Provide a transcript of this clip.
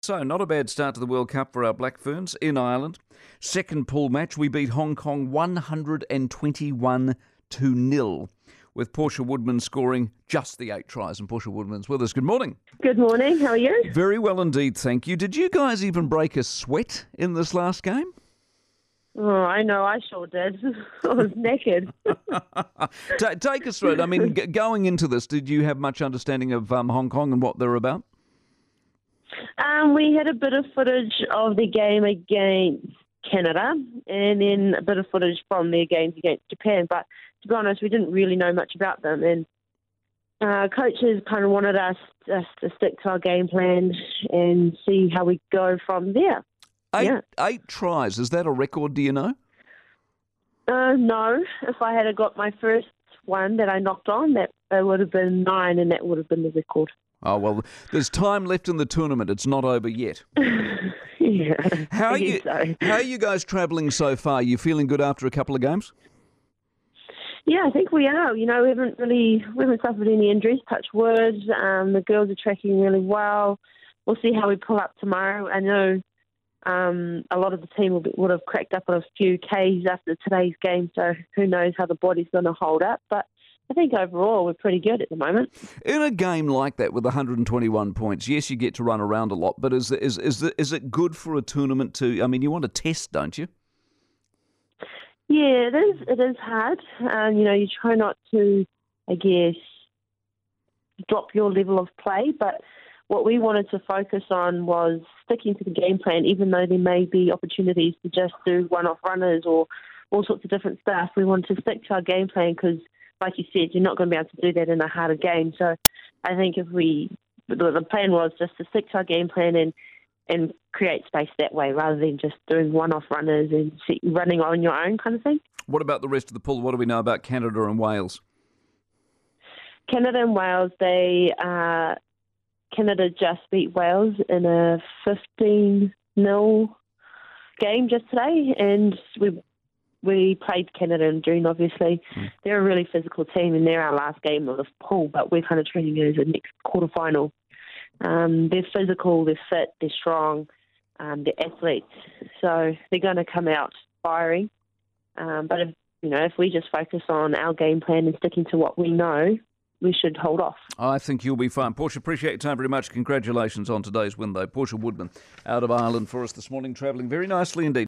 So, not a bad start to the World Cup for our Black Ferns in Ireland. Second pool match, we beat Hong Kong 121-0, with Portia Woodman scoring just the 8 tries. And Portia Woodman's with us. Good morning. Good morning. How are you? Very well indeed, thank you. Did you guys even break a sweat in this last game? Oh, I know. I sure did. I was naked. Take us through it. I mean, going into this, did you have much understanding of Hong Kong and what they're about? We had a bit of footage of the game against Canada and then a bit of footage from their games against Japan. But to be honest, we didn't really know much about them. And coaches kind of wanted us to stick to our game plan and see how we go from there. Eight tries. Is that a record, do you know? No. If I had got my first one that I knocked on, that would have been 9, and that would have been the record. Oh, well, there's time left in the tournament. It's not over yet. Yeah. How are you guys travelling so far? You feeling good after a couple of games? Yeah, I think we are. You know, we haven't suffered any injuries, touch wood. The girls are tracking really well. We'll see how we pull up tomorrow. I know a lot of the team would have cracked up on a few Ks after today's game, so who knows how the body's going to hold up. But I think overall we're pretty good at the moment. In a game like that with 121 points, yes, you get to run around a lot, but is it good for a tournament to? I mean, you want to test, don't you? Yeah, it is hard. You try not to, I guess, drop your level of play, but what we wanted to focus on was sticking to the game plan, even though there may be opportunities to just do one-off runners or all sorts of different stuff. We wanted to stick to our game plan because, like you said, you're not going to be able to do that in a harder game. So I think the plan was just to stick to our game plan and create space that way rather than just doing one-off runners and running on your own kind of thing. What about the rest of the pool? What do we know about Canada and Wales? Canada and Wales, Canada just beat Wales in a 15-0 game just today, and we played Canada in June, obviously. They're a really physical team, and they're our last game of the pool, but we're kind of treating it as a next quarterfinal. They're physical, they're fit, they're strong, they're athletes, so they're going to come out firing. But if we just focus on our game plan and sticking to what we know, we should hold off. I think you'll be fine. Portia, appreciate your time very much. Congratulations on today's win, though. Portia Woodman out of Ireland for us this morning, travelling very nicely indeed.